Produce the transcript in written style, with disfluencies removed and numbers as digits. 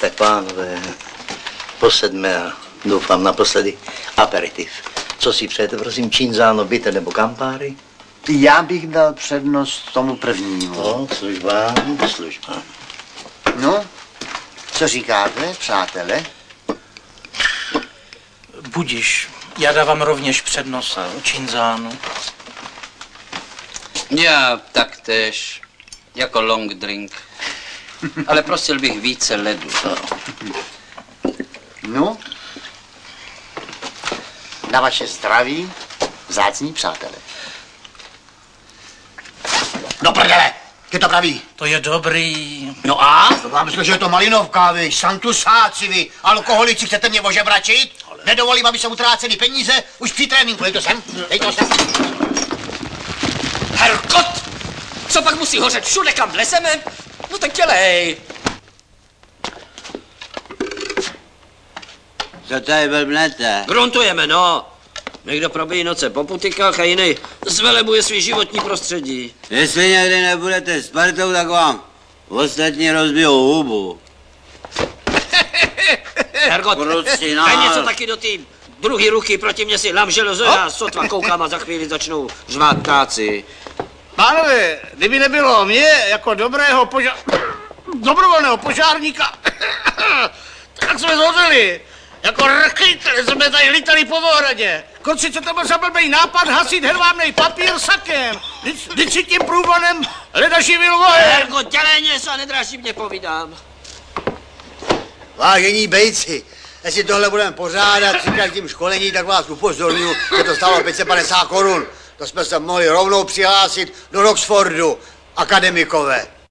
Tak pánové, posedme a doufám naposledy aperitiv. Co si přejete, prosím, Cinzano, bitter nebo Campari? Já bych dal přednost tomu prvnímu. No, službám. No, co říkáte, přátelé? Budiš. Já dávám rovněž přednost Cinzanu. Já taktéž, jako long drink. Ale prosil bych více ledu. No, na vaše zdraví, vzácní přátelé. Do prdele, ty to praví. To je dobrý. No a? To vám myslím, že je to malinovka, vy, santusáci, vy, alkoholici, chcete mě ožebračit? Nedovolím, aby se utráceli peníze, už při tréninku, dej to sem. Herkot! Co pak musí hořet všude, kam vlezeme? No tak dělej. Co tady blbnete? Gruntujeme, no. Někdo probíjí noce po putikách a jiný zvelebuje svý životní prostředí. Jestli někdy nebudete s partou, tak vám ostatní rozbijou hubu. Hergot, daj něco taky do té druhé ruky, proti mě si lam železo, já sotva koukám a za chvíli začnou řvát ptáci. Pánové, kdyby nebylo mě jako dobrovolného požárníka, tak jsme zhořeli. Jako rkytli jsme tady litali po ohradě. Konci, co to byl za blbej nápad hasit hedvábnej papír sakem? Vždyť si tím průvonem leda živil vojen. Hergot, dělej něco a nedráží mě povídám. Vážení bejci, jestli tohle budeme pořádat při každém školení, tak vás upozorňuji, že to stálo 550 korun. To jsme se mohli rovnou přihlásit do Roxfordu, akademikové.